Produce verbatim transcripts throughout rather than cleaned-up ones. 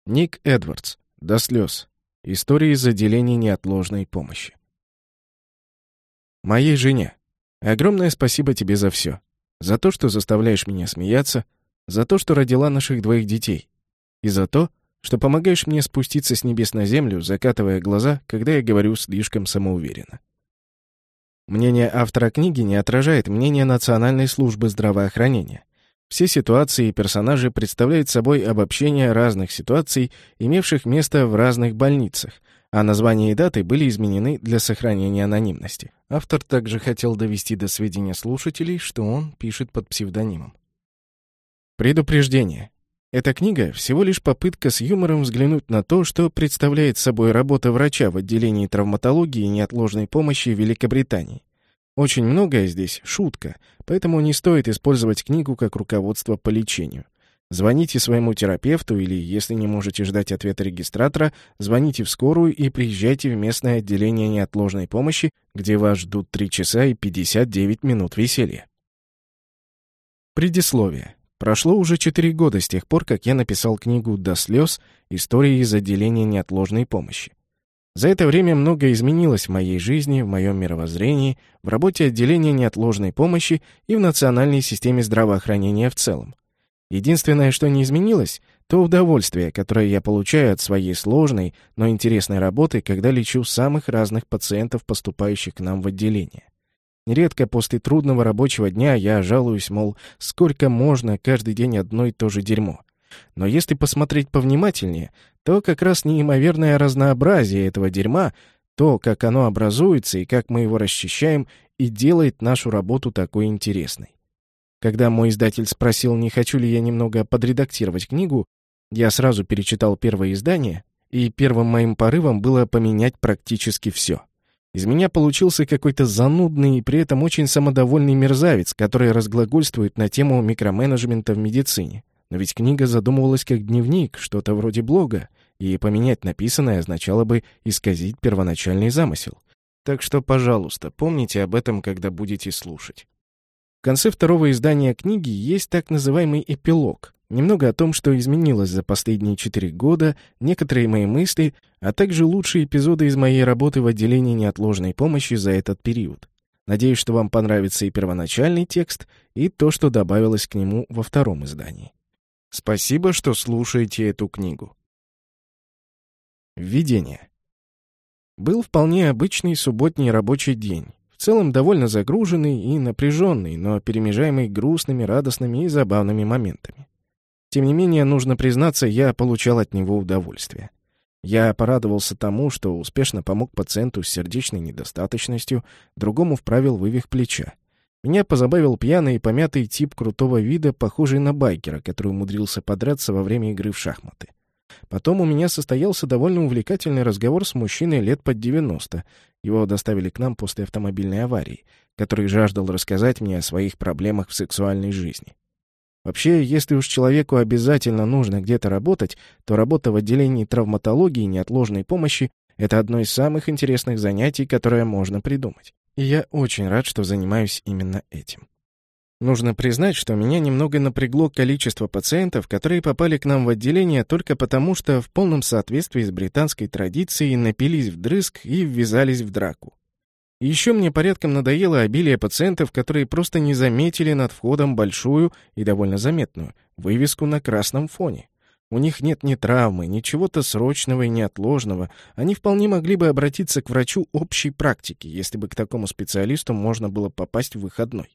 Ник Эдвардс. До слез. Истории из отделения неотложной помощи. Моей жене. Огромное спасибо тебе за все. За то, что заставляешь меня смеяться, за то, что родила наших двоих детей, и за то, что помогаешь мне спуститься с небес на землю, закатывая глаза, когда я говорю слишком самоуверенно. Мнение автора книги не отражает мнение Национальной службы здравоохранения. Все ситуации и персонажи представляют собой обобщение разных ситуаций, имевших место в разных больницах, а названия и даты были изменены для сохранения анонимности. Автор также хотел довести до сведения слушателей, что он пишет под псевдонимом. Предупреждение. Эта книга — всего лишь попытка с юмором взглянуть на то, что представляет собой работа врача в отделении травматологии и неотложной помощи в Великобритании. Очень многое здесь — шутка, поэтому не стоит использовать книгу как руководство по лечению. Звоните своему терапевту или, если не можете ждать ответа регистратора, звоните в скорую и приезжайте в местное отделение неотложной помощи, где вас ждут три часа и пятьдесят девять минут веселья. Предисловие. Прошло уже четыре года с тех пор, как я написал книгу «До слез. Истории из отделения неотложной помощи». За это время многое изменилось в моей жизни, в моем мировоззрении, в работе отделения неотложной помощи и в национальной системе здравоохранения в целом. Единственное, что не изменилось, то удовольствие, которое я получаю от своей сложной, но интересной работы, когда лечу самых разных пациентов, поступающих к нам в отделение. Нередко после трудного рабочего дня я жалуюсь, мол, сколько можно каждый день одно и то же дерьмо. Но если посмотреть повнимательнее, то как раз неимоверное разнообразие этого дерьма, то, как оно образуется и как мы его расчищаем, и делает нашу работу такой интересной. Когда мой издатель спросил, не хочу ли я немного подредактировать книгу, я сразу перечитал первое издание, и первым моим порывом было поменять практически все. Из меня получился какой-то занудный и при этом очень самодовольный мерзавец, который разглагольствует на тему микроменеджмента в медицине. Но ведь книга задумывалась как дневник, что-то вроде блога, и поменять написанное означало бы исказить первоначальный замысел. Так что, пожалуйста, помните об этом, когда будете слушать. В конце второго издания книги есть так называемый эпилог. Немного о том, что изменилось за последние четыре года, некоторые мои мысли, а также лучшие эпизоды из моей работы в отделении неотложной помощи за этот период. Надеюсь, что вам понравится и первоначальный текст, и то, что добавилось к нему во втором издании. Спасибо, что слушаете эту книгу. Введение. Был вполне обычный субботний рабочий день. В целом довольно загруженный и напряженный, но перемежаемый грустными, радостными и забавными моментами. Тем не менее, нужно признаться, я получал от него удовольствие. Я порадовался тому, что успешно помог пациенту с сердечной недостаточностью, другому вправил вывих плеча. Меня позабавил пьяный и помятый тип крутого вида, похожий на байкера, который умудрился подраться во время игры в шахматы. Потом у меня состоялся довольно увлекательный разговор с мужчиной лет под девяносто. Его доставили к нам после автомобильной аварии, который жаждал рассказать мне о своих проблемах в сексуальной жизни. Вообще, если уж человеку обязательно нужно где-то работать, то работа в отделении травматологии и неотложной помощи — это одно из самых интересных занятий, которое можно придумать. И я очень рад, что занимаюсь именно этим. Нужно признать, что меня немного напрягло количество пациентов, которые попали к нам в отделение только потому, что в полном соответствии с британской традицией напились вдрызг и ввязались в драку. И еще мне порядком надоело обилие пациентов, которые просто не заметили над входом большую и довольно заметную вывеску на красном фоне. У них нет ни травмы, ни чего-то срочного и неотложного. Они вполне могли бы обратиться к врачу общей практики, если бы к такому специалисту можно было попасть в выходной.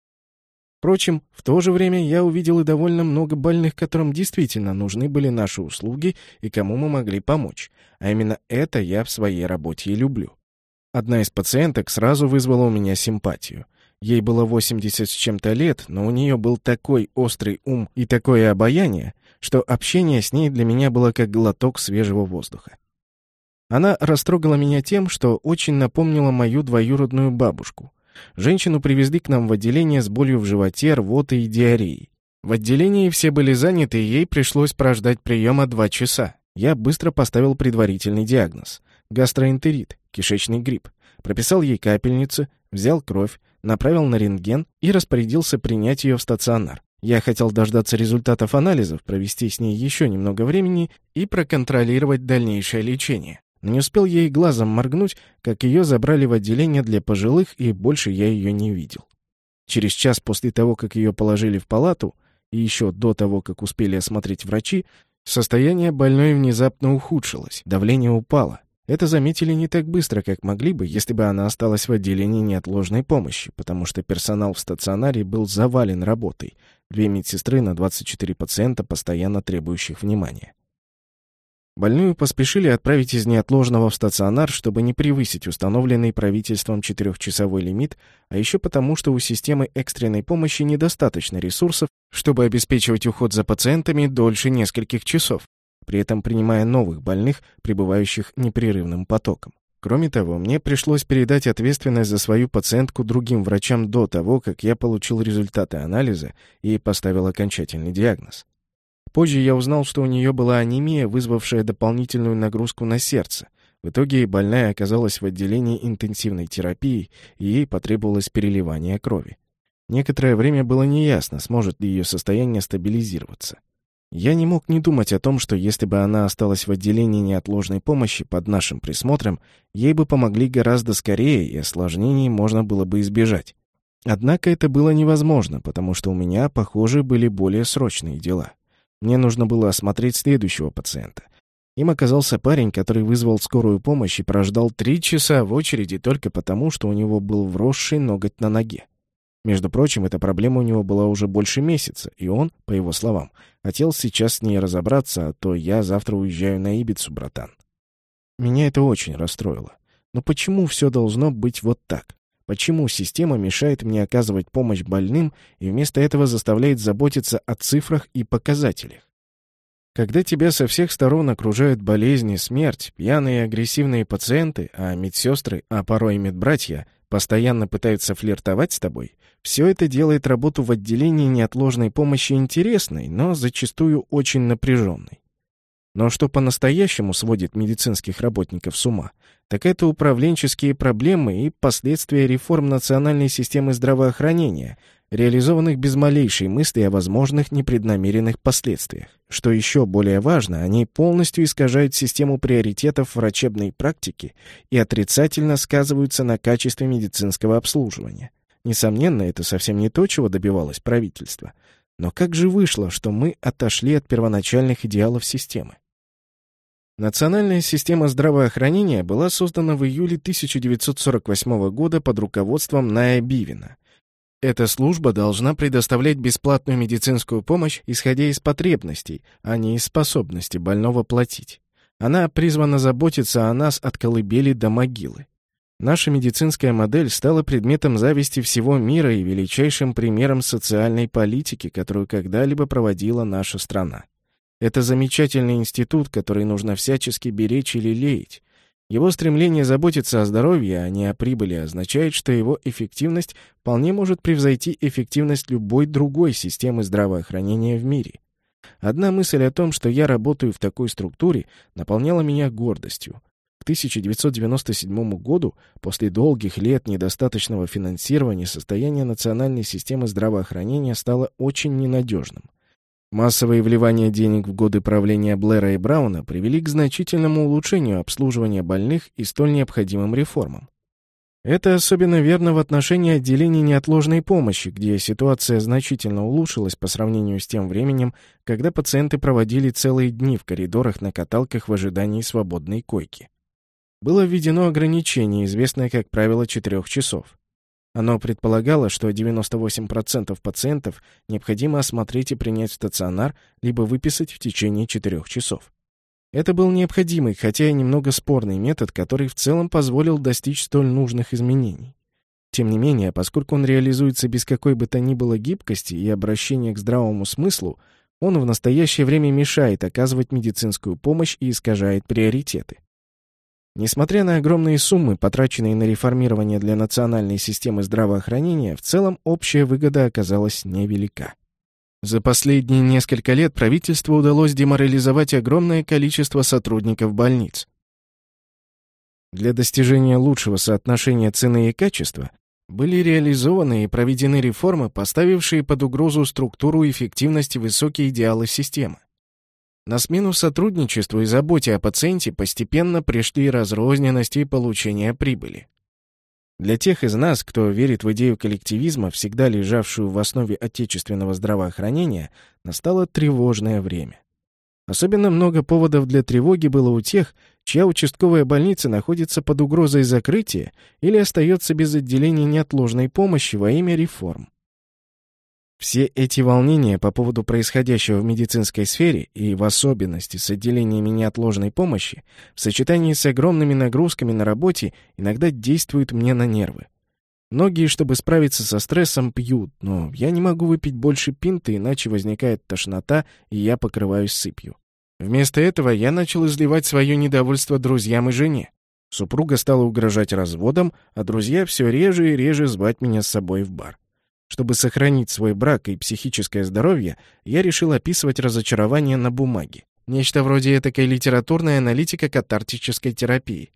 Впрочем, в то же время я увидел и довольно много больных, которым действительно нужны были наши услуги и кому мы могли помочь. А именно это я в своей работе и люблю. Одна из пациенток сразу вызвала у меня симпатию. Ей было восемьдесят с чем-то лет, но у нее был такой острый ум и такое обаяние, что общение с ней для меня было как глоток свежего воздуха. Она растрогала меня тем, что очень напомнила мою двоюродную бабушку. Женщину привезли к нам в отделение с болью в животе, рвотой и диареей. В отделении все были заняты, и ей пришлось прождать приема два часа. Я быстро поставил предварительный диагноз — гастроэнтерит, кишечный грипп. Прописал ей капельницу, взял кровь, направил на рентген и распорядился принять ее в стационар. Я хотел дождаться результатов анализов, провести с ней еще немного времени и проконтролировать дальнейшее лечение. Но не успел ей глазом моргнуть, как ее забрали в отделение для пожилых, и больше я ее не видел. Через час после того, как ее положили в палату, и еще до того, как успели осмотреть врачи, состояние больной внезапно ухудшилось, давление упало. Это заметили не так быстро, как могли бы, если бы она осталась в отделении неотложной помощи, потому что персонал в стационаре был завален работой. Две медсестры на двадцать четыре пациента, постоянно требующих внимания. Больную поспешили отправить из неотложного в стационар, чтобы не превысить установленный правительством четырехчасовой лимит, а еще потому, что у системы экстренной помощи недостаточно ресурсов, чтобы обеспечивать уход за пациентами дольше нескольких часов, при этом принимая новых больных, прибывающих непрерывным потоком. Кроме того, мне пришлось передать ответственность за свою пациентку другим врачам до того, как я получил результаты анализа и поставил окончательный диагноз. Позже я узнал, что у нее была анемия, вызвавшая дополнительную нагрузку на сердце. В итоге больная оказалась в отделении интенсивной терапии, и ей потребовалось переливание крови. Некоторое время было неясно, сможет ли ее состояние стабилизироваться. Я не мог не думать о том, что если бы она осталась в отделении неотложной помощи под нашим присмотром, ей бы помогли гораздо скорее, и осложнений можно было бы избежать. Однако это было невозможно, потому что у меня, похоже, были более срочные дела. Мне нужно было осмотреть следующего пациента. Им оказался парень, который вызвал скорую помощь и прождал три часа в очереди только потому, что у него был вросший ноготь на ноге. Между прочим, эта проблема у него была уже больше месяца, и он, по его словам, хотел сейчас с ней разобраться, а то я завтра уезжаю на Ибицу, братан. Меня это очень расстроило. Но почему все должно быть вот так? Почему система мешает мне оказывать помощь больным и вместо этого заставляет заботиться о цифрах и показателях? Когда тебя со всех сторон окружают болезни, смерть, пьяные и агрессивные пациенты, а медсестры, а порой и медбратья, постоянно пытаются флиртовать с тобой, все это делает работу в отделении неотложной помощи интересной, но зачастую очень напряженной. Но что по-настоящему сводит медицинских работников с ума, так это управленческие проблемы и последствия реформ национальной системы здравоохранения, реализованных без малейшей мысли о возможных непреднамеренных последствиях. Что еще более важно, они полностью искажают систему приоритетов врачебной практики и отрицательно сказываются на качестве медицинского обслуживания. Несомненно, это совсем не то, чего добивалось правительство. Но как же вышло, что мы отошли от первоначальных идеалов системы? Национальная система здравоохранения была создана в июле тысяча девятьсот сорок восьмого года под руководством Ная Бивина. Эта служба должна предоставлять бесплатную медицинскую помощь, исходя из потребностей, а не из способности больного платить. Она призвана заботиться о нас от колыбели до могилы. Наша медицинская модель стала предметом зависти всего мира и величайшим примером социальной политики, которую когда-либо проводила наша страна. Это замечательный институт, который нужно всячески беречь и лелеять. Его стремление заботиться о здоровье, а не о прибыли, означает, что его эффективность вполне может превзойти эффективность любой другой системы здравоохранения в мире. Одна мысль о том, что я работаю в такой структуре, наполняла меня гордостью. К тысяча девятьсот девяносто седьмому году, после долгих лет недостаточного финансирования, состояние национальной системы здравоохранения стало очень ненадежным. Массовые вливания денег в годы правления Блэра и Брауна привели к значительному улучшению обслуживания больных и столь необходимым реформам. Это особенно верно в отношении отделений неотложной помощи, где ситуация значительно улучшилась по сравнению с тем временем, когда пациенты проводили целые дни в коридорах на каталках в ожидании свободной койки. Было введено ограничение, известное как правило четырех часов. Оно предполагало, что девяносто восемь процентов пациентов необходимо осмотреть и принять в стационар, либо выписать в течение четырех часов. Это был необходимый, хотя и немного спорный метод, который в целом позволил достичь столь нужных изменений. Тем не менее, поскольку он реализуется без какой бы то ни было гибкости и обращения к здравому смыслу, он в настоящее время мешает оказывать медицинскую помощь и искажает приоритеты. Несмотря на огромные суммы, потраченные на реформирование для национальной системы здравоохранения, в целом общая выгода оказалась невелика. За последние несколько лет правительству удалось деморализовать огромное количество сотрудников больниц. Для достижения лучшего соотношения цены и качества Были реализованы и проведены реформы, поставившие под угрозу структуру и эффективность и высокие идеалы системы. На смену сотрудничеству и заботе о пациенте постепенно пришли разрозненность и получение прибыли. Для тех из нас, кто верит в идею коллективизма, всегда лежавшую в основе отечественного здравоохранения, настало тревожное время. Особенно много поводов для тревоги было у тех, чья участковая больница находится под угрозой закрытия или остается без отделения неотложной помощи во имя реформ. Все эти волнения по поводу происходящего в медицинской сфере и в особенности с отделениями неотложной помощи в сочетании с огромными нагрузками на работе иногда действуют мне на нервы. Многие, чтобы справиться со стрессом, пьют, но я не могу выпить больше пинты, иначе возникает тошнота, и я покрываюсь сыпью. Вместо этого я начал изливать свое недовольство друзьям и жене. Супруга стала угрожать разводом, а друзья все реже и реже звать меня с собой в бар. Чтобы сохранить свой брак и психическое здоровье, я решил описывать разочарование на бумаге. Нечто вроде этакой литературной аналитики катартической терапии.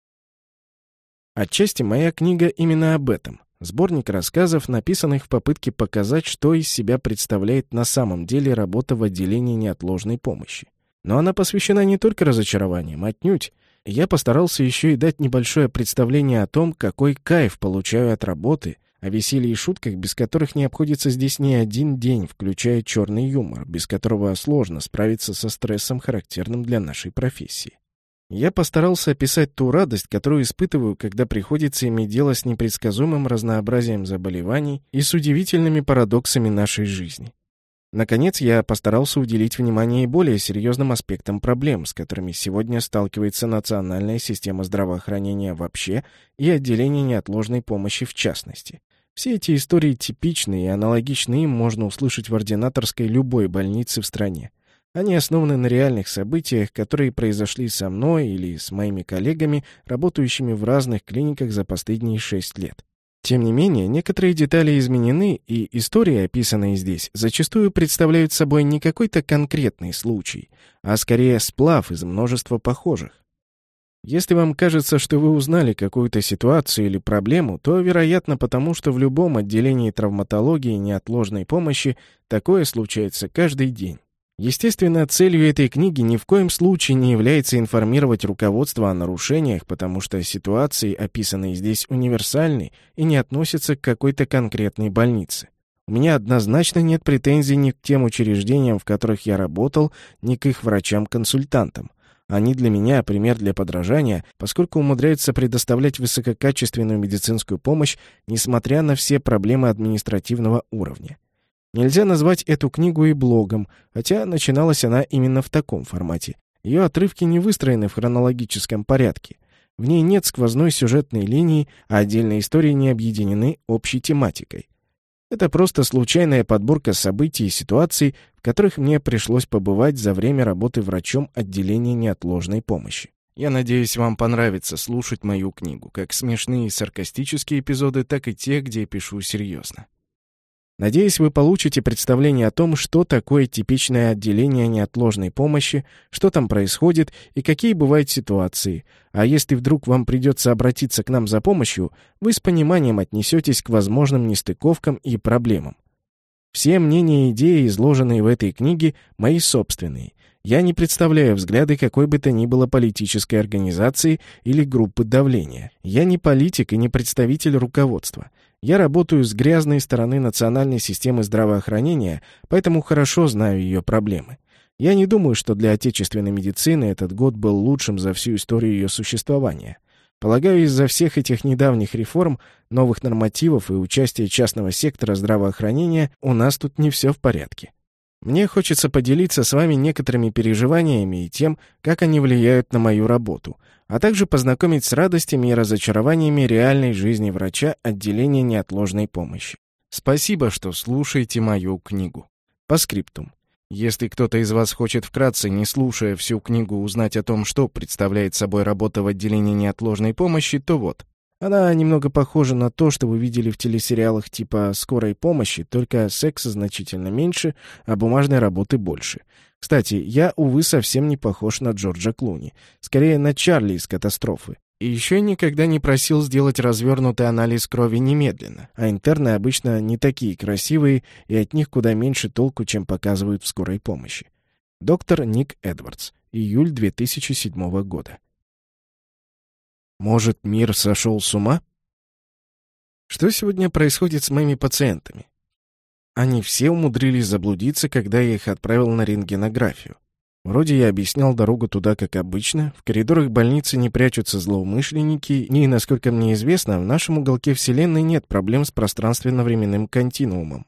Отчасти моя книга именно об этом. Сборник рассказов, написанных в попытке показать, что из себя представляет на самом деле работа в отделении неотложной помощи. Но она посвящена не только разочарованиям, отнюдь. Я постарался еще и дать небольшое представление о том, какой кайф получаю от работы, о веселье и шутках, без которых не обходится здесь ни один день, включая черный юмор, без которого сложно справиться со стрессом, характерным для нашей профессии. Я постарался описать ту радость, которую испытываю, когда приходится иметь дело с непредсказуемым разнообразием заболеваний и с удивительными парадоксами нашей жизни. Наконец, я постарался уделить внимание и более серьезным аспектам проблем, с которыми сегодня сталкивается национальная система здравоохранения вообще и отделение неотложной помощи в частности. Все эти истории типичны, и аналогичны им можно услышать в ординаторской любой больнице в стране. Они основаны на реальных событиях, которые произошли со мной или с моими коллегами, работающими в разных клиниках за последние шесть лет. Тем не менее, некоторые детали изменены, и истории, описанные здесь, зачастую представляют собой не какой-то конкретный случай, а скорее сплав из множества похожих. Если вам кажется, что вы узнали какую-то ситуацию или проблему, то, вероятно, потому что в любом отделении травматологии и неотложной помощи такое случается каждый день. Естественно, целью этой книги ни в коем случае не является информировать руководство о нарушениях, потому что ситуации, описанные здесь, универсальны и не относятся к какой-то конкретной больнице. У меня однозначно нет претензий ни к тем учреждениям, в которых я работал, ни к их врачам-консультантам. Они для меня пример для подражания, поскольку умудряются предоставлять высококачественную медицинскую помощь, несмотря на все проблемы административного уровня. Нельзя назвать эту книгу и блогом, хотя начиналась она именно в таком формате. Ее отрывки не выстроены в хронологическом порядке. В ней нет сквозной сюжетной линии, а отдельные истории не объединены общей тематикой. Это просто случайная подборка событий и ситуаций, в которых мне пришлось побывать за время работы врачом отделения неотложной помощи. Я надеюсь, вам понравится слушать мою книгу, как смешные и саркастические эпизоды, так и те, где я пишу серьезно. Надеюсь, вы получите представление о том, что такое типичное отделение неотложной помощи, что там происходит и какие бывают ситуации. А если вдруг вам придется обратиться к нам за помощью, вы с пониманием отнесетесь к возможным нестыковкам и проблемам. Все мнения и идеи, изложенные в этой книге, мои собственные. Я не представляю взгляды какой бы то ни было политической организации или группы давления. Я не политик и не представитель руководства. Я работаю с грязной стороны национальной системы здравоохранения, поэтому хорошо знаю ее проблемы. Я не думаю, что для отечественной медицины этот год был лучшим за всю историю ее существования. Полагаю, из-за всех этих недавних реформ, новых нормативов и участия частного сектора здравоохранения у нас тут не все в порядке. Мне хочется поделиться с вами некоторыми переживаниями и тем, как они влияют на мою работу, а также познакомить с радостями и разочарованиями реальной жизни врача отделения неотложной помощи. Спасибо, что слушаете мою книгу. По скриптум. Если кто-то из вас хочет вкратце, не слушая всю книгу, узнать о том, что представляет собой работа в отделении неотложной помощи, то вот. Она немного похожа на то, что вы видели в телесериалах типа «Скорой помощи», только секса значительно меньше, а бумажной работы больше. Кстати, я, увы, совсем не похож на Джорджа Клуни. Скорее, на Чарли из «Катастрофы». И еще никогда не просил сделать развернутый анализ крови немедленно, а интерны обычно не такие красивые, и от них куда меньше толку, чем показывают в скорой помощи. Доктор Ник Эдвардс, июль две тысячи седьмого года. Может, мир сошел с ума? Что сегодня происходит с моими пациентами? Они все умудрились заблудиться, когда я их отправил на рентгенографию. Вроде я объяснял дорогу туда, как обычно, в коридорах больницы не прячутся злоумышленники, и, насколько мне известно, в нашем уголке Вселенной нет проблем с пространственно-временным континуумом.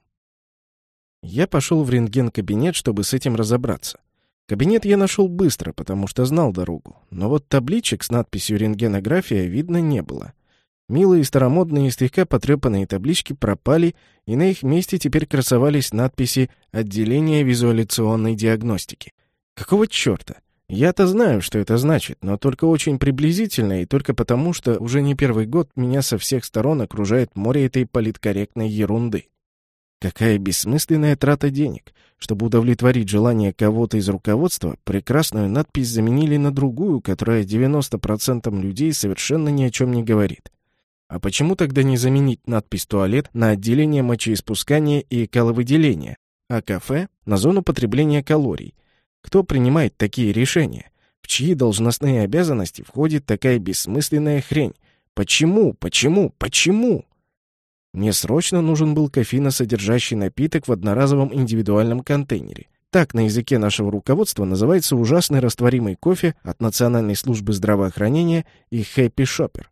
Я пошел в рентген-кабинет, чтобы с этим разобраться. Кабинет я нашел быстро, потому что знал дорогу, но вот табличек с надписью «рентгенография» видно не было. Милые старомодные и слегка потрепанные таблички пропали, и на их месте теперь красовались надписи «Отделение визуаляционной диагностики». Какого черта? Я-то знаю, что это значит, но только очень приблизительно и только потому, что уже не первый год меня со всех сторон окружает море этой политкорректной ерунды. Какая бессмысленная трата денег. Чтобы удовлетворить желание кого-то из руководства, прекрасную надпись заменили на другую, которая девяноста процентам людей совершенно ни о чем не говорит. А почему тогда не заменить надпись «туалет» на отделение мочеиспускания и каловыделения, а кафе — на зону потребления калорий? Кто принимает такие решения? В чьи должностные обязанности входит такая бессмысленная хрень? Почему? Почему? Почему? Мне срочно нужен был кофеиносодержащий напиток в одноразовом индивидуальном контейнере. Так на языке нашего руководства называется ужасный растворимый кофе от Национальной службы здравоохранения и Happy Shopper.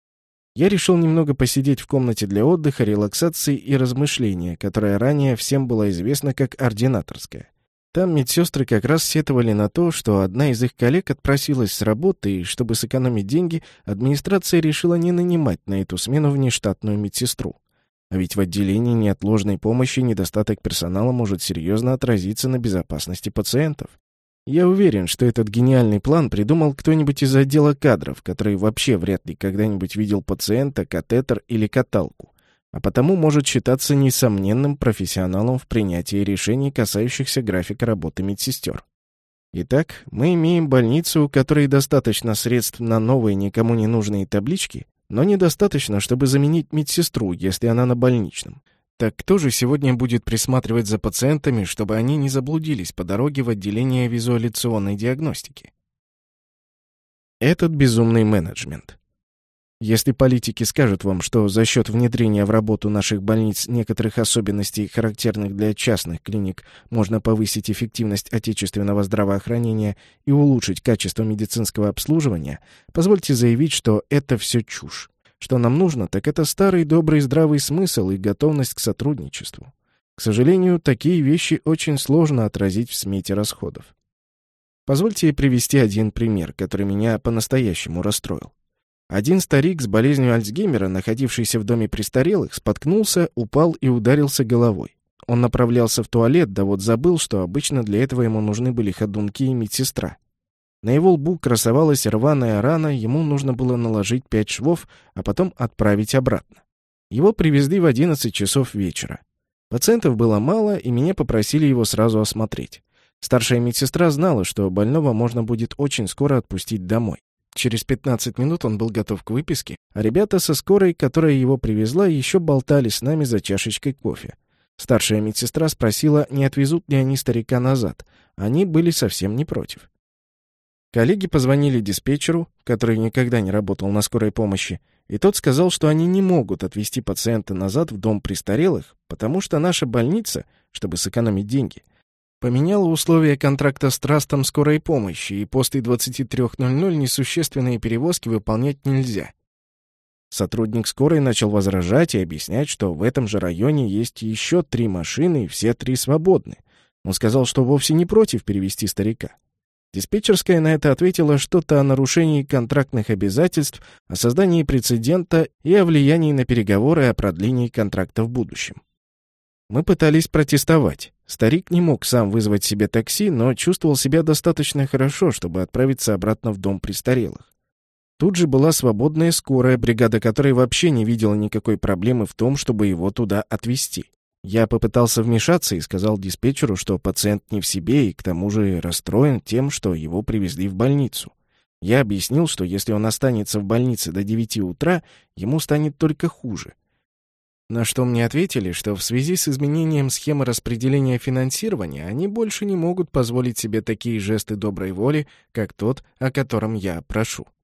Я решил немного посидеть в комнате для отдыха, релаксации и размышления, которая ранее всем была известна как ординаторская. Там медсестры как раз сетовали на то, что одна из их коллег отпросилась с работы, и чтобы сэкономить деньги, администрация решила не нанимать на эту смену внештатную медсестру. А ведь в отделении неотложной помощи недостаток персонала может серьезно отразиться на безопасности пациентов. Я уверен, что этот гениальный план придумал кто-нибудь из отдела кадров, который вообще вряд ли когда-нибудь видел пациента, катетер или каталку, а потому может считаться несомненным профессионалом в принятии решений, касающихся графика работы медсестер. Итак, мы имеем больницу, у которой достаточно средств на новые никому не нужные таблички, но недостаточно, чтобы заменить медсестру, если она на больничном. Так кто же сегодня будет присматривать за пациентами, чтобы они не заблудились по дороге в отделение визуаляционной диагностики? Этот безумный менеджмент. Если политики скажут вам, что за счет внедрения в работу наших больниц некоторых особенностей, характерных для частных клиник, можно повысить эффективность отечественного здравоохранения и улучшить качество медицинского обслуживания, позвольте заявить, что это все чушь. Что нам нужно, так это старый добрый здравый смысл и готовность к сотрудничеству. К сожалению, такие вещи очень сложно отразить в смете расходов. Позвольте привести один пример, который меня по-настоящему расстроил. Один старик с болезнью Альцгеймера, находившийся в доме престарелых, споткнулся, упал и ударился головой. Он направлялся в туалет, да вот забыл, что обычно для этого ему нужны были ходунки и медсестра. На его лбу красовалась рваная рана, ему нужно было наложить пять швов, а потом отправить обратно. Его привезли в одиннадцать часов вечера. Пациентов было мало, и меня попросили его сразу осмотреть. Старшая медсестра знала, что больного можно будет очень скоро отпустить домой. Через пятнадцать минут он был готов к выписке, а ребята со скорой, которая его привезла, еще болтали с нами за чашечкой кофе. Старшая медсестра спросила, не отвезут ли они старика назад. Они были совсем не против. Коллеги позвонили диспетчеру, который никогда не работал на скорой помощи, и тот сказал, что они не могут отвезти пациента назад в дом престарелых, потому что наша больница, чтобы сэкономить деньги, поменяла условия контракта с трастом скорой помощи, и после двадцати трёх ноль-ноль несущественные перевозки выполнять нельзя. Сотрудник скорой начал возражать и объяснять, что в этом же районе есть еще три машины, и все три свободны. Он сказал, что вовсе не против перевезти старика. Диспетчерская на это ответила что-то о нарушении контрактных обязательств, о создании прецедента и о влиянии на переговоры о продлении контракта в будущем. Мы пытались протестовать. Старик не мог сам вызвать себе такси, но чувствовал себя достаточно хорошо, чтобы отправиться обратно в дом престарелых. Тут же была свободная скорая, бригада которой вообще не видела никакой проблемы в том, чтобы его туда отвезти. Я попытался вмешаться и сказал диспетчеру, что пациент не в себе и к тому же расстроен тем, что его привезли в больницу. Я объяснил, что если он останется в больнице до девяти утра, ему станет только хуже. На что мне ответили, что в связи с изменением схемы распределения финансирования они больше не могут позволить себе такие жесты доброй воли, как тот, о котором я прошу.